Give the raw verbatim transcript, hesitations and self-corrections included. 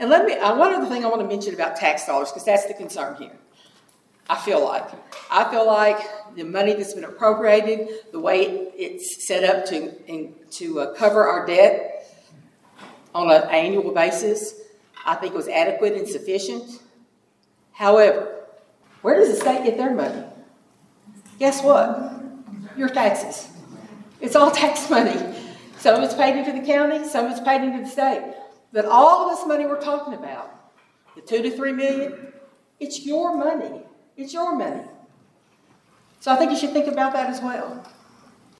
And let me, uh, one other thing I want to mention about tax dollars, because that's the concern here. I feel like. I feel like the money that's been appropriated, the way it's set up to, in, to uh, cover our debt on an annual basis, I think was adequate and sufficient. However, where does the state get their money? Guess what? Your taxes. It's all tax money. Some of it's paid into the county, some of it's paid into the state. But all of this money we're talking about, the two to three million, it's your money. It's your money. So I think you should think about that as well.